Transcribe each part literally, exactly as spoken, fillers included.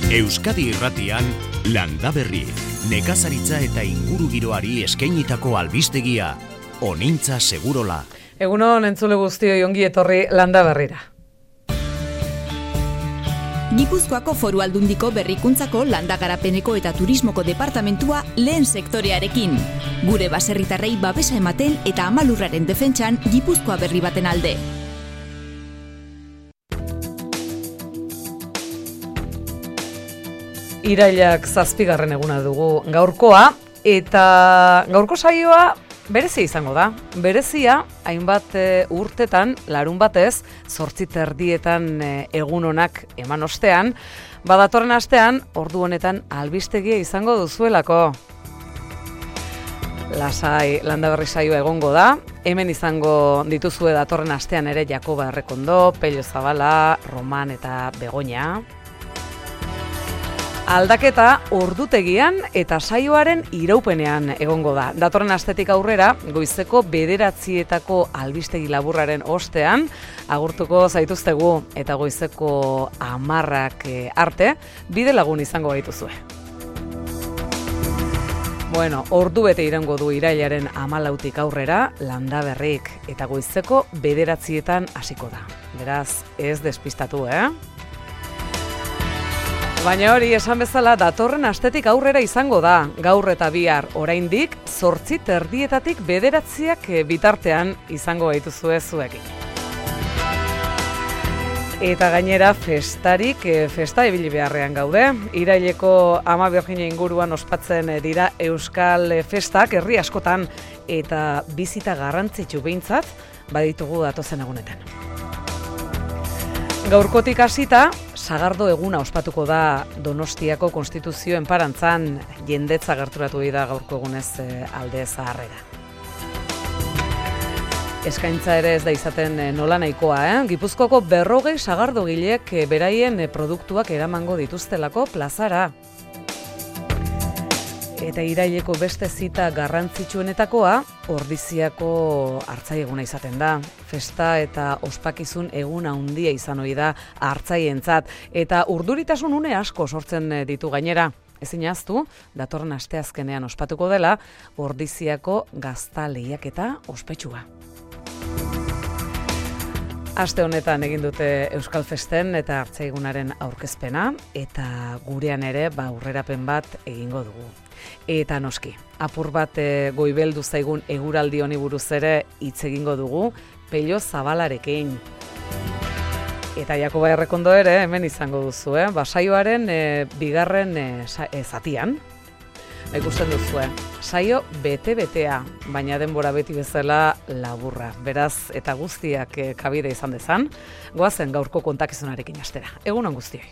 Euskadi Irratian, Landaberri, nekazaritza eta ingurugiroari eskainitako albistegia, Onintza Segurola. Egunon entzule guztioi ongi etorri Landaberrira. Gipuzkoako Foru Aldundiko Berrikuntzako Landagarapeneko eta Turismoko Departamentua lehen sektorearekin. Gure baserritarrei babesa ematen eta amalurraren defentsan Gipuzkoa berri baten alde. Irailak zazpigarren eguna dugu gaurkoa, eta gaurko saioa berezia izango da. Berezia, hainbat e, urtetan, larun batez, zortzi terdietan e, egun honak eman ostean, badatorren astean, ordu honetan albistegia izango duzuelako. Lasai, Landaberri saioa egongo da, hemen izango dituzue datorren astean ere Jakoba Errekondo, Pello Zabala, Roman eta Begoña. Aldaketa ordutegian eta saioaren iraupenean egongo da. Datorren astetik aurrera, goizeko bederatzietako albistegi laburraren ostean, agurtuko zaituztegu eta goizeko hamarrak arte, bide lagun izango gaituzue. Bueno, ordu bete iraungo du irailaren hamalautik aurrera, Landaberrik eta goizeko bederatzietan hasiko da. Beraz, ez despistatu, eh? Baina hori, esan bezala, datorren astetik aurrera izango da, gaur eta bihar oraindik, zortzi terdietatik bederatziak bitartean izango gaituzue zuekin. Eta gainera, festarik, festa ibili beharrean gaude. Iraileko Ama Birjina inguruan ospatzen dira Euskal Festak, herri askotan, eta bizita garrantzitsu behintzat, baditugu datozen egunetan. Gaurkotik hasita, sagardo eguna ospatuko da Donostiako Konstituzio enparantzan, jendetza gerturatu da gaurko egunez alde zaharrera. Eskaintza ere ez da izaten nola nahikoa, eh? Gipuzkoako berrogei sagardogilek beraien produktuak eramango dituztelako plazara. Eta iraileko beste zita garrantzitsuenetakoa, Ordiziako hartzaieguna izaten da. Festa eta ospakizun eguna handia izan ohi da hartzaientzat, eta urduritasun une asko sortzen ditu gainera. Ezin ahaztu, datorren asteazkenean ospatuko dela, Ordiziako gazta lehiaketa ospetsua. Aste honetan egin dute Euskal Festen eta hartzaigunaren aurkezpena, eta gurean ere ba aurrerapen bat egingo dugu. Eta noski, apur bat e, goibeldu zaigun eguraldi honi buruz ere hitz egingo dugu Pello Zabalarekin. Eta Jakoba Errekondo ere hemen izango duzu, eh? Basaioaren e, bigarren e, sa, e, zatian. Ikusten duzu, saio bete-betea, baina denbora beti bezala laburra. Beraz, eta guztiak e, kabide izan dezan, goazen gaurko kontakizunarekin hastera. Egunon guztioi.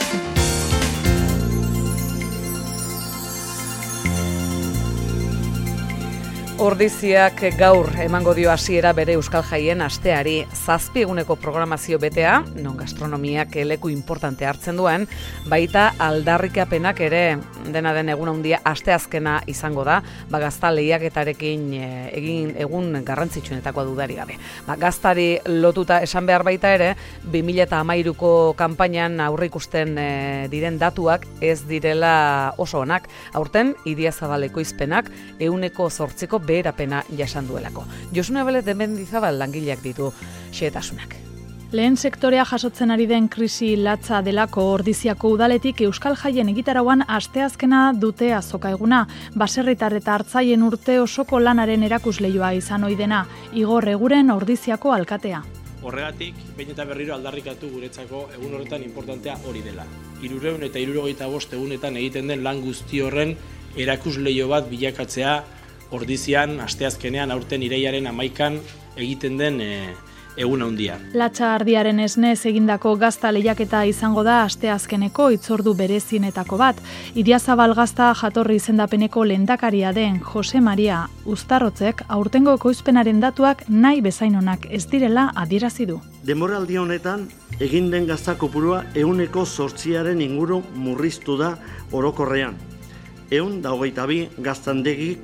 Ordiziak gaur emango dio hasiera bere Euskal Jaien asteari, zazpi eguneko programazio betea, non gastronomiak leku importante hartzen duen, baita aldarrikapenak ere dena den egun handia asteazkena izango da, ba gazta lehiaketarekin egin egun garrantzitsuenetakoa dudari gabe. Ba, gaztari lotuta esan behar baita ere, bi mila hamairuko kanpainan aurreikusten e, diren datuak ez direla oso onak. Aurten, Idiazabal ekoizpenak ehuneko zortziko beherapena jasan duelako. Josune Belet de Mendizabal langileak ditu xehetasunak. Lehen sektorea jasotzen ari den krisi latza delako Ordiziako udaletik Euskal Jaien egitarauan asteazkena dute azoka eguna. Baserritar eta hartzaien urte osoko lanaren erakusleioa izan ohi dena. Igor Eguren Ordiziako alkatea. Horregatik, behin eta berriro aldarrikatu guretzako egun horretan importantea hori dela. Hirurehun eta hirurogeita bost egunetan egiten den lan guzti horren erakusleio bat bilakatzea Ordizian, asteazkenean, aurten irailaren hamaikan egiten den e, egun handia. Latza ardiaren esnez egindako gazta lehiaketa izango da asteazkeneko hitzordu berezienetako bat. Idiazabal gazta jatorri izendapeneko lehendakaria den Jose Maria Uztarrotzek aurtengo ekoizpenaren datuak nahi bezainonak ez direla adierazi du. Denboraldi honetan egin den gazta kopurua ehuneko zortziaren inguru murriztu da orokorrean. Ehun da hogeita bi gaztandegik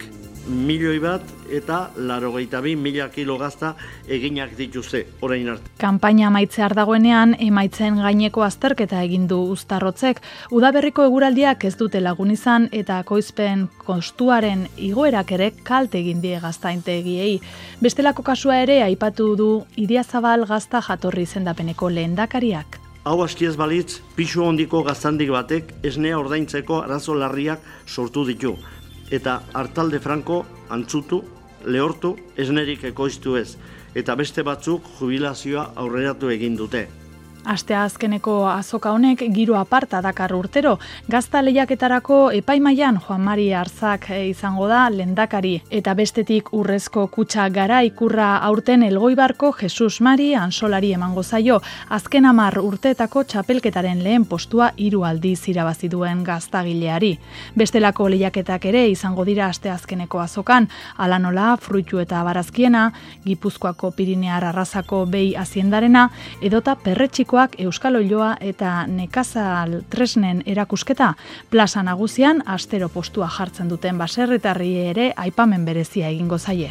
milioi bat eta laurogeita bi mila kilo gazta eginak dituzte orain arte. Kanpaina amaitzear dagoenean emaitzen gaineko azterketa egin du Uztarrotzek. Udaberriko eguraldiak ez dute lagun izan eta ekoizpen kostuaren igoerak ere kalte egin die gaztaintegiei. Bestelako kasua ere aipatu du Idiazabal Gazta jatorri izendapeneko lehendakariak. Hau aski ez balitz, pisu hondiko gaztandik batek esnea ordaintzeko arazo larriak sortu ditu. Eta Artalde Franco antzutu, lehortu, esnerik ekoiztu ez. Eta beste batzuk jubilazioa aurreratu egin dute. Astea azkeneko azoka honek giro aparta dakar urtero. Gazta lehiaketarako epaimailan Juan Mari Arzak izango da lehendakari. Eta bestetik urrezko kutxa gara ikurra aurten Elgoibarko Jesus Mari Ansolari emango zaio. Azken hamar urteetako txapelketaren lehen postua hiru aldiz irabazi duen gaztagileari. Bestelako lehiaketak ere izango dira aste azkeneko azokan. Hala nola, fruitu eta barazkiena, Gipuzkoako Pirinear Arrazako behi aziendarena, edota perretxiko Euskal Oiloa eta Nekazal tresnen erakusketa. Plaza nagusian astero postua jartzen duten baserritarri ere aipamen berezia egingo zaie.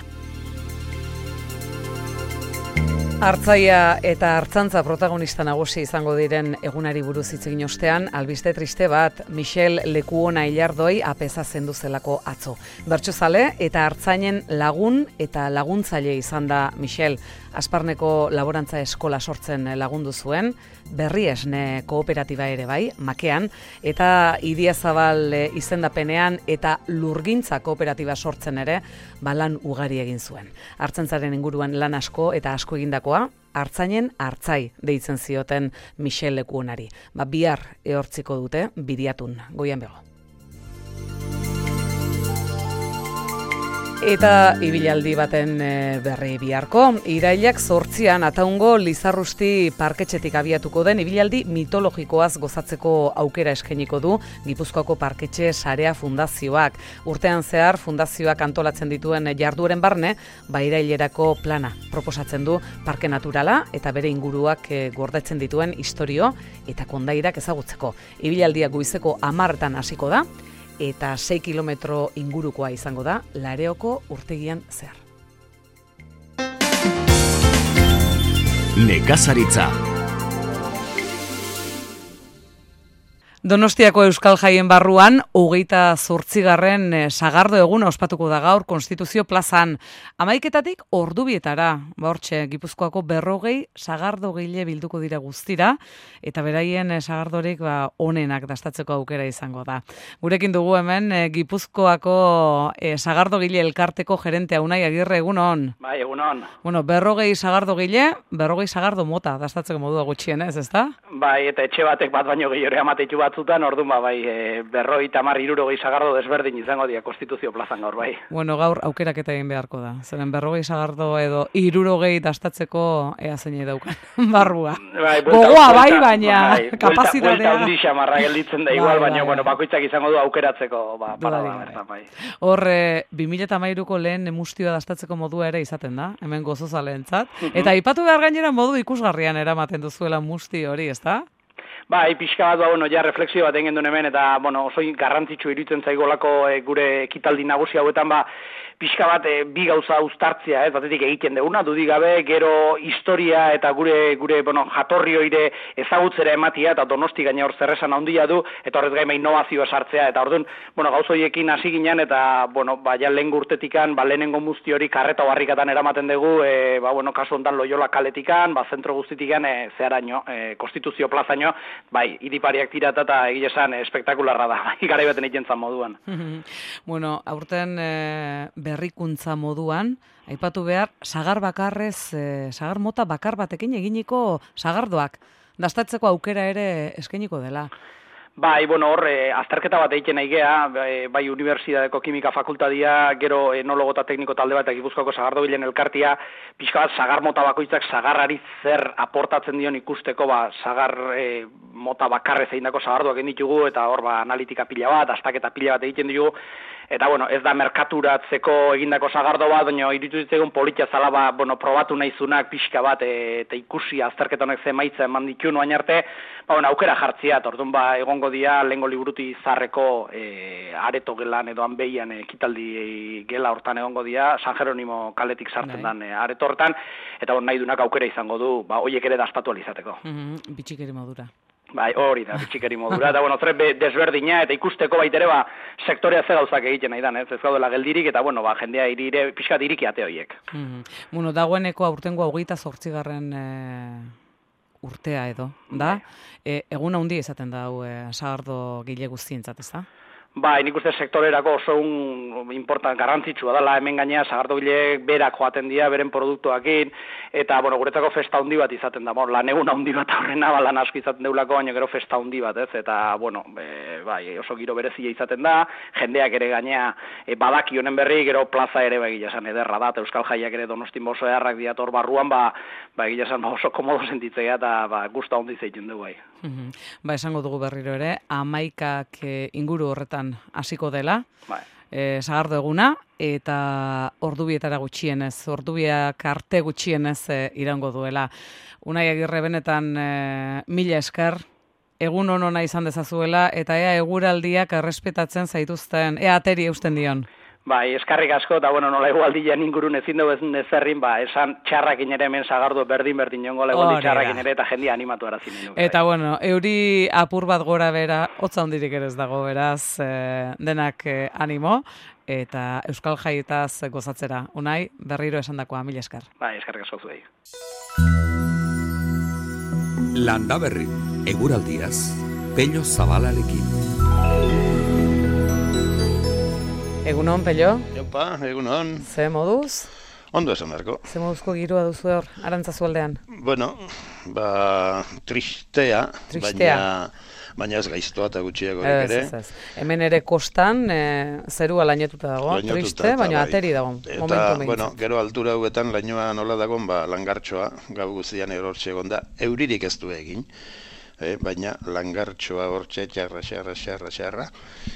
Artzaia eta artzantza protagonista nagusi izango diren egunari buruz hitz egin ostean, albiste triste bat, Michel Lekuona Ilardoi apeza zendu zelako atzo. Bertsozale eta artzainen lagun eta laguntzaile izan da Michel. Asparneko laborantza eskola sortzen lagundu zuen, Berri Esne kooperatiba ere bai, Makean, eta Idiazabal izendapenean eta Lurgintza kooperatiba sortzen ere, balan ugari egin zuen. Artzaintzaren inguruan lan asko eta asko egindakoa, Artzainen artzai deitzen zioten Michel Lekuonari. Ba, bihar ehortziko dute Bidiatun, Goian bego. Eta ibilaldi baten berri biharko, irailak zortzian Ataungo Lizarrusti parketxetik abiatuko den ibilaldi mitologikoaz gozatzeko aukera eskainiko du Gipuzkoako Parketxe Sarea Fundazioak. Urtean zehar fundazioak antolatzen dituen jardueren barne, ba irailerako plana proposatzen du parke naturala eta bere inguruak gordetzen dituen istorio eta kondairak ezagutzeko. Ibilaldia goizeko hamarretan hasiko da, eta sei kilometro ingurukoa izango da Lareoko urtegian zehar. Nekazaritza. Donostiako Euskal Jaien barruan, hogeita zortzigarren sagardo eguna ospatuko da gaur Konstituzio plazan. Hamaiketatik ordubietara, ba hortxe, Gipuzkoako berrogei sagardogile bilduko dira guztira, eta beraien sagardorik ba, onenak dastatzeko aukera izango da. Gurekin dugu hemen, Gipuzkoako eh, sagardogile elkarteko gerentea Unai Agirre, egunon. Bai, egunon. Bueno, berrogei sagardogile, berrogei sagardo mota dastatzeko modua gutxienez, ezta? Bai, eta etxe batek bat baino gehiore amateitu bat batzutan, orduan ba, bai, e, berroi tamar irurogei sagardo desberdin izango dira Konstituzio plazan gaur, bai. Bueno, gaur aukeraketa egin beharko da. Zeren berrogei sagardo edo irurogei dastatzeko ea zein daukan barrua. Bai, gogoa bai, baina bai, kapazitatea. Buelta hundi xamarra gelditzen da igual, bai, baina, bai, bueno, bakoitzak izango du aukeratzeko, ba, para da, bertan, bai. Hor, e, bi mila hamairuko lehen emustioa dastatzeko modua ere izaten da, hemen gozozaleentzat. Eta aipatu behar gainera modu ikusgarrian eramaten duzuela musti hori, ezta? Bai, pixka bat, ba, bueno, ja refleksio bat egin duen hemen, eta, bueno, oso garrantzitsu iruditzen zaigolako e, gure ekitaldi nagusi hauetan, ba, pixka bat e, bi gauza uztartzea, ez, batetik egiten duguna, dudik gabe, gero historia eta gure, gure bueno, jatorri hoire ezagutzera ematia, eta Donosti gaina hor zerresan handia du, eta horrez gaima innovazioa sartzea, eta orduan, bueno, gauz horiekin hasi ginen, eta, bueno, ba, ja lehen urtetikan, ba, lehenengo muzti hori karreta barrikatan eramaten dugu, e, ba, bueno, kasu hontan Loyola kaletikan, ba, zentro guztitikan, e, zeharaino, e, Konstituzio plazaino, bai, iripariak tirata eta egia esan espektakularra da, bai, garai baten ikentzan moduan. Bueno, aurten e, berrikuntza moduan, aipatu behar, sagar bakarrez, e, sagar mota bakar batekin eginiko sagardoak, dastatzeko aukera ere eskainiko dela. Bai, bueno, hor, eh, azterketa bat egiten nahi gea, bai, bai Unibertsitateko Kimika Fakultatia, gero enologo eta tekniko talde bat, Gipuzkoako sagardogileen elkartia, pixka bat sagar mota bakoitzak sagarrari zer aportatzen dion ikusteko, ba, sagar eh, mota bakarrez egindako sagardoak egin ditugu, eta hor, ba, analitika pila bat, astaketa pila bat egiten ditugu, eta, bueno, ez da merkaturatzeko egindako sagardo bat, baina iritu ditzegun politia zala, ba, bueno, probatu nahizunak pixka bat, e, eta ikusi azterketa honek ze maitza eman ditun oain arte, ba, bueno, aukera jartzia, orduan, ba, egongo egongo dira lehengo liburuti zarreko e, areto gelan edo hanbeian ekitaldi gela hortan egongo dira, San Jeronimo kaletik sartzen dan e, areto hortan, eta nahi dunak aukera izango du, ba, hoiek ere daspatu alizateko. Mm-hmm. Bitxikeri modura. Bai, hori da, bitxikeri modura, eta bueno, zure desberdina, eta ikusteko baitere, ba, sektorea ze gauzak egiten nahi dan, ez, ez gaudela geldirik, eta bueno, ba, jendea irire, pixkat iriki ate horiek. Mm-hmm. Bueno, dagoeneko aurtengo hogeita zortzigarren e, urtea edo, da? E, egun handi izaten da, hau, e, sagardo gile guztientzat, ez da? Bai, nik uste sektorerako oso un important garrantzitsua dela, hemen gainea sagardogileek berak joaten dira, beren produktuakin, eta, bueno, guretzako festa handi bat izaten da, bon, lan egun handi bat aurrena, ba, lan asko izaten deulako, baina gero festa handi bat, ez, eta, bueno, e, bai, oso giro berezia izaten da, jendeak ere gainea e, badaki honen berri, gero plaza ere, ba, egia esan, ederra da, eta Euskal Jaiak ere Donostin oso eharrak diator barruan, ba, ba, egia esan, ba, oso komodo sentitzea, eta, ba, gusta handi zeiten dugu, bai. Mm-hmm. Ba, esango dugu berriro ere, amaikak e, inguru horretan hasiko dela, bai. e, sagardo eguna, eta ordubietara gutxienez, ordubiak arte gutxienez e, irango duela. Unai Agirre, benetan e, mila esker, egun honona izan dezazuela, eta ea eguraldiak errespetatzen zaituzten, ea ateri eusten dion. Bai, eskarrik asko, eta bueno, nola egualdian ingurun ezin dugu ezin ezerrin, ba, esan txarrakin ere hemen sagardo berdin-berdin jongo, egualdi txarrakin ere, eta jendia animatu arazin ninu. Eta bai. Bueno, euri apur bat gora bera, hotza hondirik ere ez dago, beraz, eh, denak eh, animo, eta Euskal Jaietaz gozatzera. Unai, berriro esandakoa, mila esker. Bai, eskarrik asko zuei. Landa Berri, eguraldiaz, Pello Zabalarekin. Egunon, Pello? Jopa, egunon. Ze moduz? Ondo esan beharko. Ze moduzko giroa duzu hor, Arantzazu aldean? Bueno, ba, tristea, tristea. baina, baina ez gaiztoa eta gutxiago ere. Ez, ez, ez. Hemen ere kostan, e, zerua lainetuta dago, lainetuta, triste, baina bai. Ateri dago, eta, momentu meintzat. Bueno, gero altura hauetan lainoa nola dagoen, ba, langartxoa, gau guztian erortxe egon da, euririk ez du egin, e, baina langartxoa hortxe, txarra, txarra, txarra, txarra.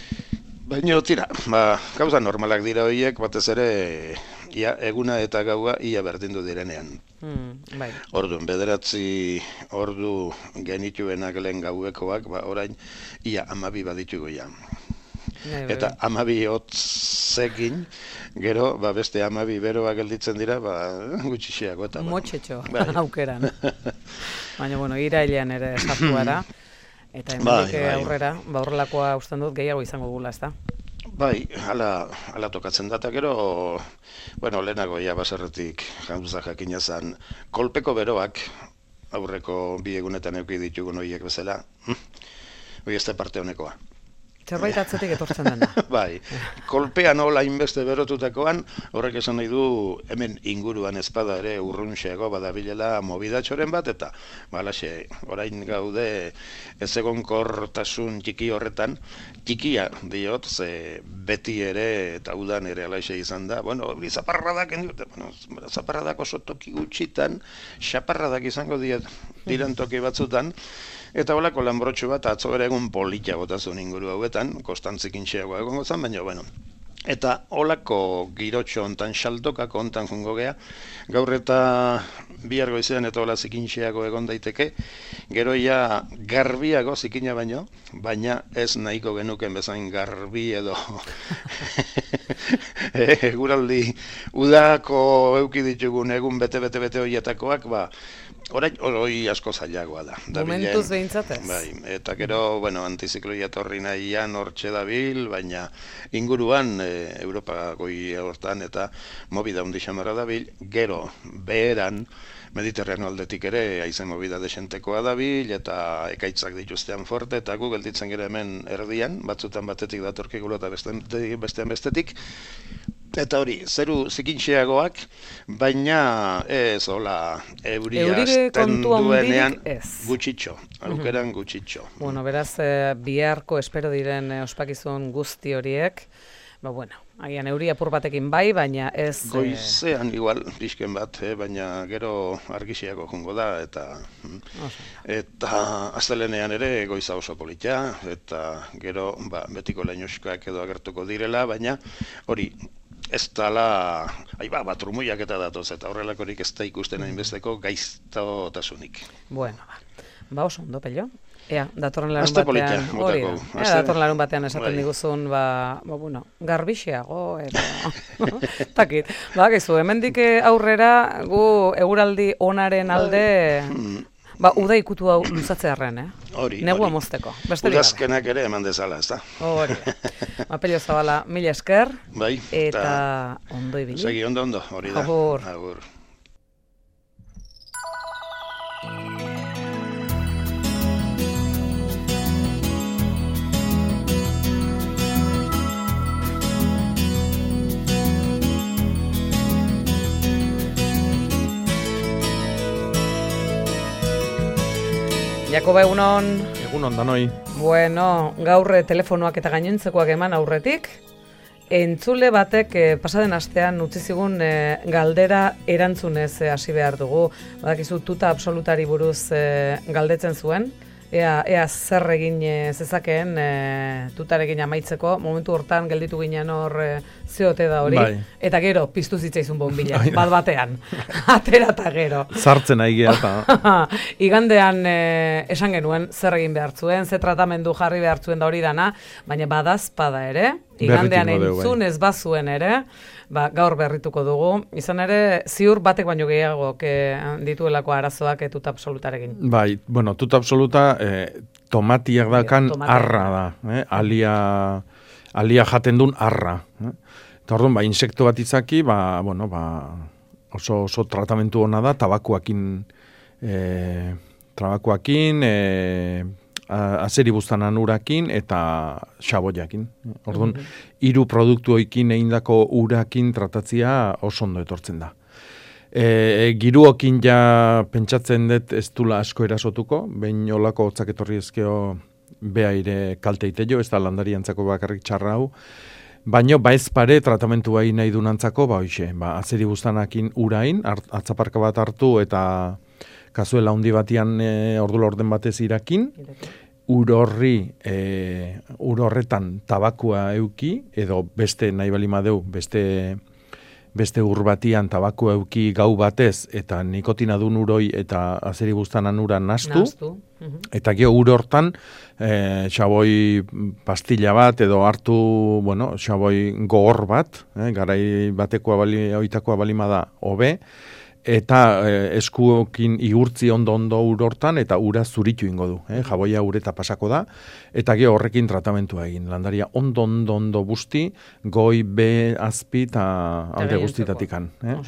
Baina, tira, ba, gauza normalak dira horiek, batez ere, ia, eguna eta gaua ia berdindu direnean. Mm, bai. Orduan, bederatzi ordu genituenak lehen gauekoak, ba, orain, ia amabi baditugu ja. Bai, bai. Eta amabi hotzekin, gero, ba, beste amabi beroa gelditzen dira, ba, gutxixiago eta. Motxetxo, bai. aukeran. Baina, bueno, irailean ere sartu gara. Eta hemendik bai, bai. aurrera, ba horrelakoa usten dut gehiago izango gula, ezta? Bai, hala, hala tokatzen data gero, bueno, lehenago ja baserretik gauza jakina zen, kolpeko beroak, aurreko bi egunetan eduki ditugun horiek bezala, hori ez da parte honekoa. Zerbait atzetik etortzen dena. Bai, kolpean hola inbeste berotutakoan, horrek esan nahi du hemen inguruan ezpada ere urrunxeago badabilela mobidatxoren bat, eta balaxe, orain gaude ez egonkortasun txiki horretan, txikia diot, ze beti ere eta udan ere alaxe izan da, bueno, hori zaparradak, bueno, zaparradak oso toki gutxitan, xaparradak izango diet, diren toki batzutan, eta holako lanbrotxo bat atzo ere egun polita botazun inguru hauetan, kostantzik intxeagoa egongo zen, baina, bueno. Eta holako girotxo ontan, xaldokako ontan jungo gea, gaur eta bihar goizean eta hola zikintxeago egon daiteke, gero ja garbiago zikina baino, baina ez nahiko genuken bezain garbi edo eguraldi udako euki ditugun egun bete-bete-bete horietakoak, ba, orain hori asko zailagoa da. Momentuz behintzatez. Bai, eta gero, bueno, antizikloia torri nahian hortxe dabil, baina inguruan e, Europa goi hortan eta mobida hundi xamara dabil, gero beheran Mediterraneo aldetik ere haizen mobida desentekoa dabil, eta ekaitzak dituztean forte, eta gu gelditzen gero hemen erdian, batzutan batetik datorkigulo eta bestean bestetik, eta hori, zeru zikintxeagoak, baina ez, hola, euria azten duenean gutxitxo, aukeran gutxitxo. Bueno, beraz, eh, biharko espero diren eh, ospakizun guzti horiek, ba, bueno, agian euri apur batekin bai, baina ez... Goizean igual, pixken bat, eh, baina gero argixiako jungo da, eta... Eta astelenean ere goiza oso politia, eta gero, ba, betiko leinoskak edo agertuko direla, baina hori, ez dala, aiba, bat rumuiak eta datoz, eta horrelakorik ez da ikusten hainbesteko gaiztotasunik. Bueno, ba, ba oso ondo, Pello. Ea, datorren larun Aste batean, politia, hori da. botako. Ea, Aste- datorren larun batean esaten Bai. diguzun, ba, ba, bueno, garbixeago, edo, takit. Ba, gizu, hemendik aurrera, gu eguraldi onaren alde, ba, uda ikutu hau luzatzearren, eh? Hori, Negua hori. mozteko, besterik gabe. Udazkenak ere eman dezala, ez da? Hori da. Ba, Pello Zabala, mila esker, Bai, eta ondo ibili. Segi, ondo, ondo, hori da. Agur. Agur. Jakoba, egunon. Egunon danoi. Bueno, gaur eh, telefonoak eta gainontzekoak eman aurretik, entzule batek eh, pasaden astean utzi zigun eh, galdera erantzunez eh, hasi behar dugu. Badakizu tuta absolutari buruz eh, galdetzen zuen, ea, ea zer egin eh, zezakeen eh, tutarekin amaitzeko, momentu hortan gelditu ginen hor eh, zeote da hori, Bai. eta gero piztu zitzaizun bonbila, Bai. bat batean, atera eta gero. Sartzen ari geha eta... Igandean eh, esan genuen zer egin behar zuen, ze tratamendu jarri behar zuen da hori dana, baina badazpada ere, igandean Berrituko dugu, bai. entzun ez bazuen ere, ba, gaur berrituko dugu. Izan ere, ziur batek baino gehiago dituelako arazoak etuta absolutarekin. Bai, bueno, tuta absoluta eh, tomatiak dakan tomate. arra da, eh? alia, alia jaten duen arra. Eh? Eta orduan, ba, insekto bat izaki, ba, bueno, ba, oso, oso tratamentu hona da, tabakuakin, eh, tabakuakin, eh, azeri buztanan urakin eta xaboiakin. Orduan, hiru produktu oikin eindako urakin tratatzia oso ondo etortzen da. E, giruokin ja pentsatzen dut ez dula asko erasotuko, behin olako hotzak etorri ezkeo behaire kalteiteio, ez da landariantzako bakarrik txarra hau, baino ba ez pare tratamentu bai nahi dunantzako, ba hoxe, ba, azeri buztanakin urain, atzaparka bat hartu eta kazuela handi batian e, ordu orden batez irakin, ur horri, e, ur horretan tabakua euki, edo beste nahi bali madeu, beste, beste ur batian tabakua euki gau batez, eta nikotina dun uroi eta azeri buztanan ura nastu, Nastu. Mhm. eta gero ur hortan e, xaboi pastilla bat, edo hartu, bueno, xaboi gogor bat, eh, garai batekoa bali, oitakoa balimada hobe, eta eh, eskuokin igurtzi ondo-ondo ur hortan, eta ura zuritu ingo du. Eh? Jaboia ureta pasako da, eta gero horrekin tratamentua egin. Landaria ondo-ondo-ondo busti, goi, be, azpi, eta alde guztitatikan. Eh?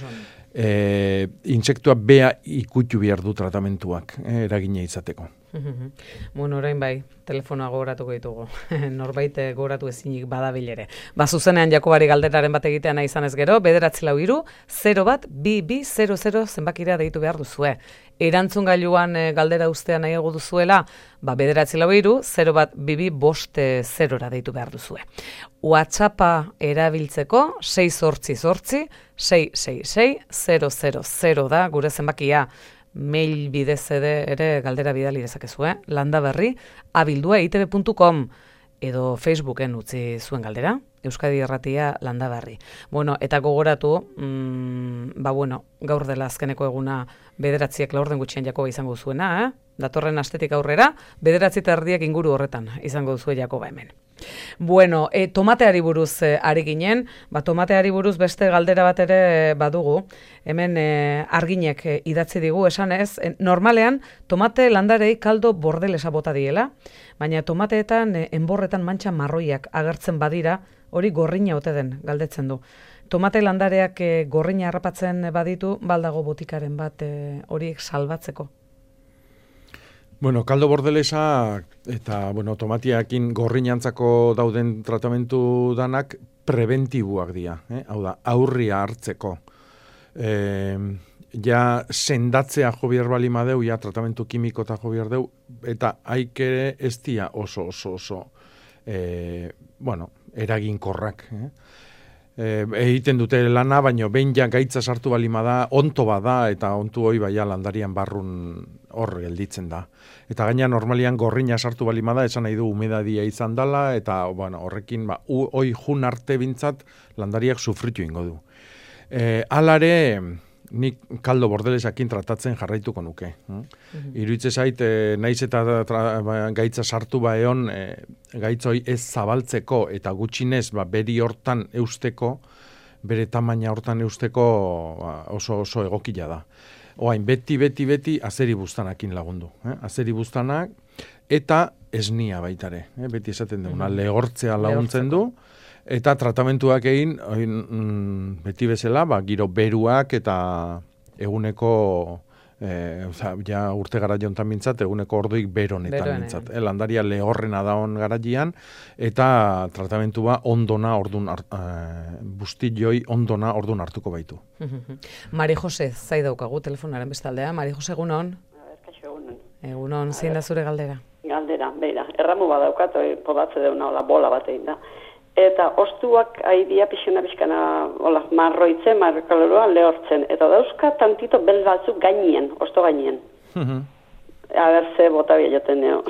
E, insektua bea ikutu behar du tratamentuak, eh? eragina izateko. Bueno, orain bai, telefonoa gogoratuko ditugu. Norbait eh, gogoratu ezinik badabil ere. Ba, zuzenean Jakobari galderaren bat egitea nahi izan ez gero, bederatzi lau hiru, zero bat, bi, bi, zero, zero zenbakira deitu behar duzue. Erantzun gailuan eh, galdera ustea nahiago duzuela, ba, bederatzi lau hiru, zero bat, bi, bi, boste zerora deitu behar duzue. WhatsAppa erabiltzeko, sei zortzi zortzi, sei, sei, sei, zero, zero, zero da, gure zenbakia. Mail bidez ere galdera bidali dezakezu, eh? Landaberri, abildua eitb puntu com, edo Facebooken utzi zuen galdera, Euskadi Irratia Landaberri. Bueno, eta gogoratu, mm, ba bueno, gaur dela azkeneko eguna bederatziak laurden gutxien Jakoba izango zuena, eh? Datorren astetik aurrera, bederatzi eta erdiak inguru horretan izango duzue Jakoba hemen. Bueno, e, tomateari buruz e, ari ginen, ba, tomateari buruz beste galdera bat ere e, badugu, hemen e, arginek e, idatzi digu, esan ez, e, normalean tomate landarei kaldo bordelesa bota diela, baina tomateetan e, enborretan mantxa marroiak agertzen badira, hori gorrina ote den galdetzen du. Tomate landareak e, gorrina harrapatzen baditu, baldago botikaren bat e, horiek salbatzeko. Bueno, kaldo bordelesa eta bueno, tomatiakin gorrinantzako dauden tratamentu danak preventibuak dira, eh? Hau da, aurria hartzeko. E, ja sendatzea jo behar bali madeu, ja tratamentu kimiko eta jo behar deu, eta haik ere ez dia oso oso oso e, bueno, eraginkorrak. Eh? E, egiten dute lana, baino behin ja gaitza sartu balima da, onto bada, eta ontu hoi baia landarian barrun hor gelditzen da. Eta gaina normalian gorrina sartu balima da, esan nahi du humedadia izan dala, eta bueno, horrekin ba, hoi jun arte bintzat landariak sufritu ingo du. E, alare, nik kaldo bordelesakin tratatzen jarraituko nuke. Mm? Mm-hmm. Iruitze zait, e, naiz eta tra, ba, gaitza sartu ba egon, e, gaitzoi ez zabaltzeko eta gutxinez ba, beri hortan eusteko, bere tamaina hortan eusteko ba, oso oso egokila da. Oain, beti, beti, beti azeri buztanakin lagundu. Eh? Azeri buztanak eta esnia baitare. Eh? Beti esaten duguna, mm-hmm. lehortzea laguntzen du. Eta tratamentuak egin, oin, mm, beti bezala, ba, giro beruak eta eguneko, e, oza, ja urte gara jontan mintzat, eguneko orduik beronetan mintzat. Eh? Landaria lehorrena da on garaian, eta tratamentua ondona ordun, e, bustioi ondona ordun hartuko baitu. Mari Jose, zai daukagu telefonaren bestaldea. Mari Jose, egunon? Egunon. Egunon, zein da zure galdera? Galdera, beira, erramu badaukat, podatze deuna, hola, bola bat egin da. Eta ostuak aidia pixena pixkana, hola, marroitzen, marrokaloroa lehortzen. Eta dauzka tantito bel batzuk gainien, osto gainien. A ber, ze bota biloten neo.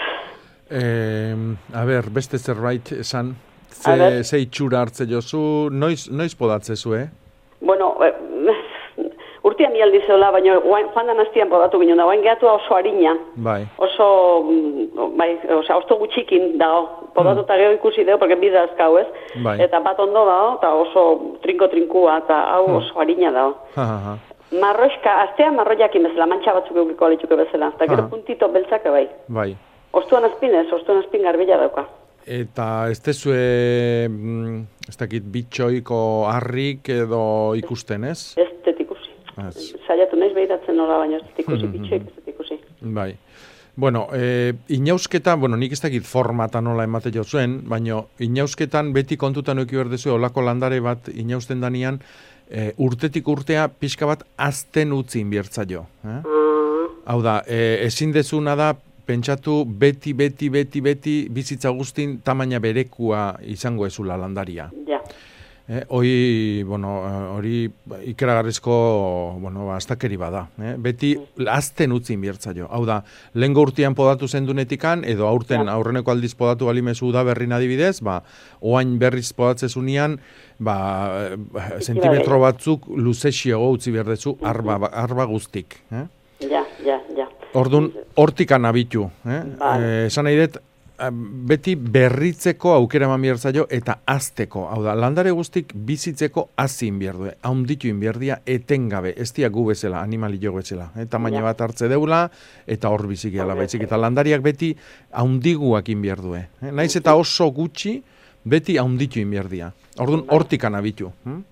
Eh, a ber, beste zerbait esan, ze, ze itxura hartze jozu, noiz, noiz podatze zu, eh? Bueno, eh, urtean mi aldi zeola, baina joan dan hastian podatu ginen da, baina gehatua oso harina. Bai. Oso, bai, osea, osto gutxikin dago. Podatu eta geho ikusi deo, porque bida azkau, ez? Bai. Eta bat ondo dago, eta oso trinko-trinkua, eta hau oso harina dago. Ha, ha, ha. Marroiska, aztea marroiakin bezala, mantxa batzuk eukiko alitzuke bezala, eta gero puntito beltzake bai. Bai. Ostuan azpin ez, ostuan azpin garbila dauka. Eta ez tezue, ez dakit, bitxoiko harrik edo ikusten, ez? Ez dut ikusi. Zaiatu nahiz behiratzen nola, baina ez dut ikusi, bitxoik ez dut ikusi. Bai. Bueno, e, inausketan, bueno, nik ez dakit formata nola emate jo zuen, baina inausketan beti kontutan eki berdezu, olako landare bat inausten danian, e, urtetik urtea pixka bat azten utzi inbiertza jo. Eh? Mm. Hau da, e, ezin dezuna da, pentsatu beti, beti, beti, beti, bizitza guztin tamaina berekua izango ezula landaria. Ja. Eh, hoi, bueno, hori ikeragarrizko, bueno, astakeri bada. Eh? Beti azten utzi inbiertza jo. Hau da, lehengo urtean podatu zendunetikan, edo aurten ja. aurreneko aldiz podatu balimezu da berrin adibidez, ba, oain berriz podatzezunean, ba, sentimetro batzuk luzexiago utzi berdezu arba, arba guztik. Eh? Ja, ja, ja. Orduan, hortikan abitu. Eh? Vale. Eh, esan nahi dut, beti berritzeko aukera eman behar zaio eta azteko. Hau da, landare guztik bizitzeko hazi inbierdue. Haunditu inbierdia etengabe. Ez dia gu bezala, animalio bezala. Eh? Tamaina bat hartze deula eta hor bizikiala baizik. Eta landariak beti haundiguak inbierdue. Eh? Naiz eta oso gutxi, beti haunditu inbierdia. Orduan, hortikan abitu. Hm?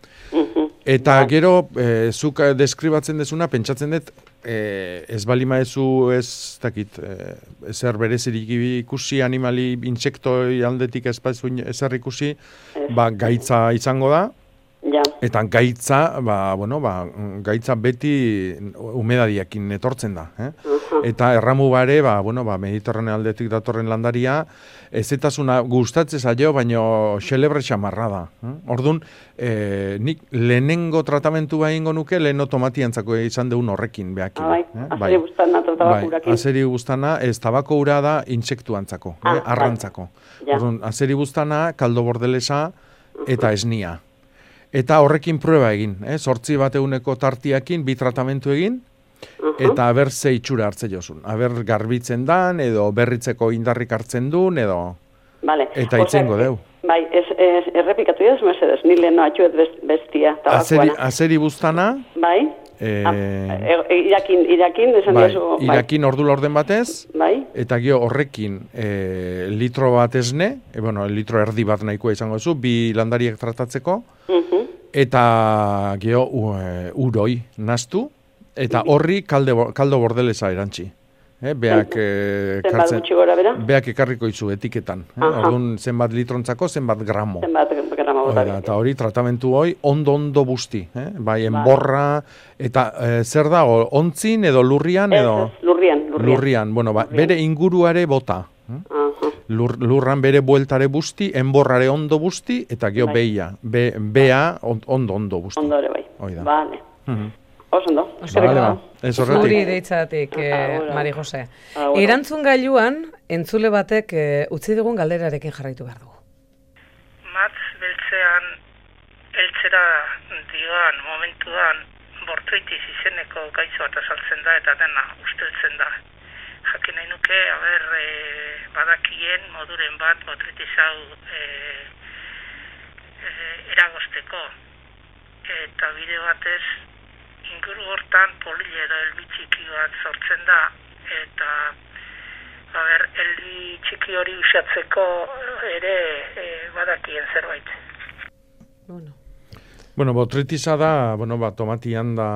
Eta gero, e, zuk deskribatzen dezuna, pentsatzen dut, e, ez balima ezu ez dakit, e, ezer berezirik ikusi, animali, insektoi aldetik ez ezer ikusi, ba, gaitza izango da, ja. Eta gaitza, ba, bueno, ba, gaitza beti umedadiakin etortzen da. Eh? Uh-huh. Eta erramu bare, ba, bueno, ba, Mediterrane aldetik datorren landaria, ez etasuna gustatzez aio, baino xelebre xamarra da. Eh? Orduan, eh, nik lehenengo tratamentu behingo nuke, lehen otomatiantzako izan deun horrekin behakin. Ah, bai, eh? azeri bai. Guztana tabako urakin. Azeri guztana, ez tabako ura da insektuantzako, ah, eh? arrantzako. Bai. Orduan, azeri guztana, kaldo bordelesa eta esnia. Eta horrekin prueba egin, eh? Zortzi bat eguneko tartiakin, bi tratamentu egin, uh-huh. Eta aber ze itxura hartze jozun. Aber garbitzen dan, edo berritzeko indarrik hartzen duen, edo... Vale. Eta itzengo deu. Bai, ez, ez, errepikatu ez, mesedez, nile no atxuet bestia, tabakoana. Azeri, azeri buztana... Bai. E... Irakin, irakin, esan bai, diozu... Bai, irakin ordu lorden batez, bai. Eta gio horrekin e, litro bat esne, e, bueno, litro erdi bat nahikoa izango zu, bi landariek tratatzeko, uh-huh. Eta gio uh, uroi naztu, eta horri kalde, kaldo bordelesa erantzi. Eh, beak, eh, kartzen, beak ekarriko izu etiketan. Eh? Orduan zenbat litrontzako, zenbat gramo. Zenbat gramo. Oida, eta hori tratamentu hoi ondo-ondo busti. Eh? Bai, enborra, eta eh, zer da, ontzin edo lurrian? Edo, ez, lurrian, lurrian. Lurrian, bueno, ba, lurrian. Bere inguruare bota. Eh? Uh-huh. Lur, lurran bere bueltare busti, enborrare ondo busti, eta geho bai. Beia, be, bea ondo-ondo busti. Ondo ere bai, Oida. Vale. Uh-huh. Osondo. Vale, ba. Zuri deitzatik, eh, Mari Jose. Erantzun gailuan, entzule batek eh, utzi dugun galderarekin jarraitu behar dugu. Matz beltzean eltzera digan momentudan bortritis izeneko gaitz bat azaltzen da eta dena usteltzen da. Jakin nahi nuke, haber, e, badakien moduren bat bortritis hau e, e, eragosteko. Eta bide batez, inguru hortan polile edo elbi txiki bat sortzen da, eta haber, elbi txiki hori usatzeko ere e, badakien zerbait. Bueno. Bueno, botritisa da, bueno, ba, tomatian da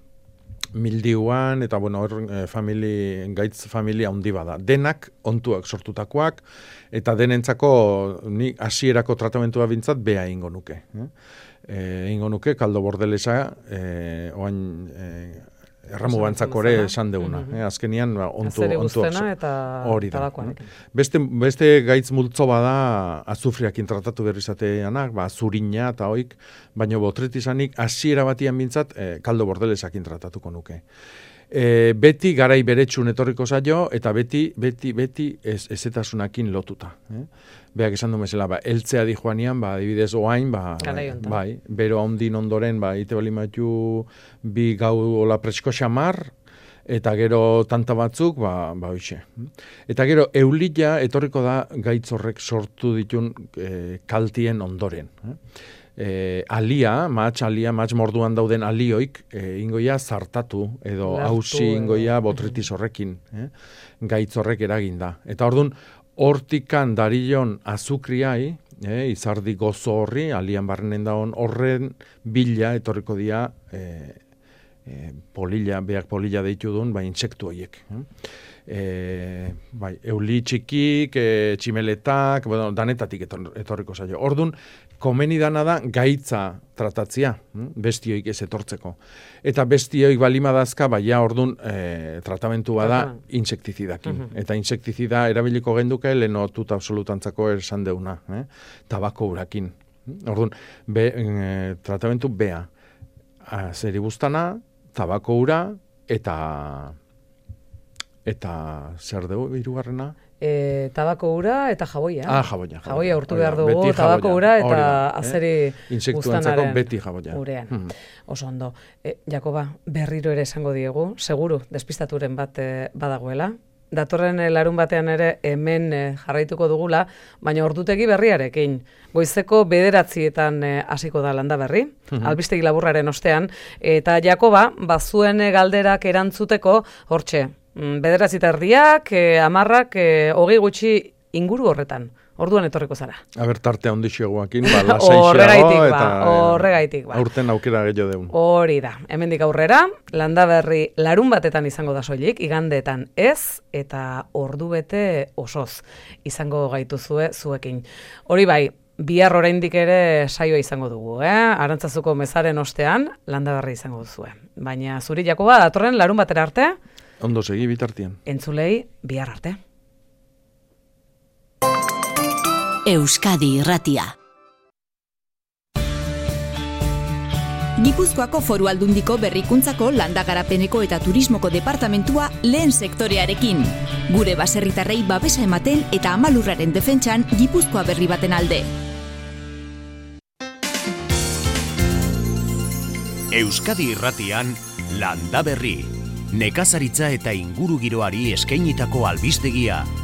mildiuan, eta, bueno, hor, e, famili, gaitz familia handi bada. Denak, ontuak sortutakoak, eta denentzako, ni hasierako tratamentua bintzat, beha ingo nuke. Eh? E, ingo nuke, kaldo bordelesa, e, oain, e, erramu bantzakore esan deuna. Mm-hmm. eh? Azkenian, ontu, ontuak hori da. Beste, beste gaitz multzo bada azufriakin tratatu berrizateanak, ba, zurina eta hoik, baina botritisanik hasiera batian bintzat e, kaldo bordelesakin tratatuko nuke. E, beti garai beretsun etorriko zaio, eta beti, beti, beti ez, ezetasunakin lotuta. Eh? Beak esan du mesela, ba, eltzea di joanian, ba, adibidez oain, ba, bai, bero haundin ondoren, ba, ite bali maitu bi gau ola presko xamar, eta gero tanta batzuk, ba, ba, hoxe. Eta gero, eulila etorriko da gaitz horrek sortu ditun e, kaltien ondoren. Eh? E, alia, matx alia, matx morduan dauden alioik, e, ingoia zartatu, edo hausi ingoia botritis horrekin, eh? gaitz horrek eragin da. Eta orduan, hortikan darillon azukriai, eh, izardi gozo horri, alian barrenen daun horren bila etorriko dia e, e, polilla, beak polilla deitu duen, bai, intsektu horiek. Eh? E, bai, euli txikik, e, tximeletak, bueno, danetatik etor, etorriko zaio. Orduan, komeni dana da gaitza tratatzia, bestioik ez etortzeko. Eta bestioik balimadazka, baina orduan e, tratamentu bada insektizidakin. Uh-huh. Eta insektizida erabiliko genduke, leheno tuta absolutantzako esan deuna, eh? Tabako urakin. Orduan, be, e, tratamentu bea. Zeri buztana, tabako ura, eta eta zer dugu, hirugarrena? E, tabako ura eta jaboia. Ah, jaboia. Jaboia urtu behar dugu, tabako ura eta azeri eh? Insektuantzako beti jaboia. Urean. Hmm. Oso ondo. E, Jakoba, berriro ere esango diegu, seguru, despistaturen bat e, badagoela. Datorren e, larun batean ere hemen e, jarraituko dugula, baina ordutegi berriarekin. Goizeko bederatzietan hasiko da landa berri, hmm. albistegi laburraren ostean, eta Jakoba, bazuen galderak erantzuteko, hortxe, bederatzita erdiak, eh, amarrak, eh, hogei gutxi inguru horretan. Orduan etorriko zara. Aber tartea ondixegoakin, ba, lasaixeago, eta horregaitik ba. Aurten aukera gehiago deun. Hori da. Hemendik aurrera, landa berri larun batetan izango da soilik, igandeetan ez, eta ordu bete osoz izango gaituzue zuekin. Hori bai, bihar oraindik ere saioa izango dugu, eh? Arantzazuko mezaren ostean, landa berri izango duzue. Baina zuri Jakoba, datorren larun batera arte, ondo segi bitartian. Entzulei bihar arte. Euskadi Irratia. Gipuzkoako Foru Aldundiko Berrikuntzako Landagarapeneko eta Turismoko Departamentua lehen sektorearekin. Gure baserritarrei babesa ematen eta amalurraren defentsan Gipuzkoa berri baten alde. Euskadi Irratian Landa Berri. Nekazaritza eta ingurugiroari eskainitako albistegia.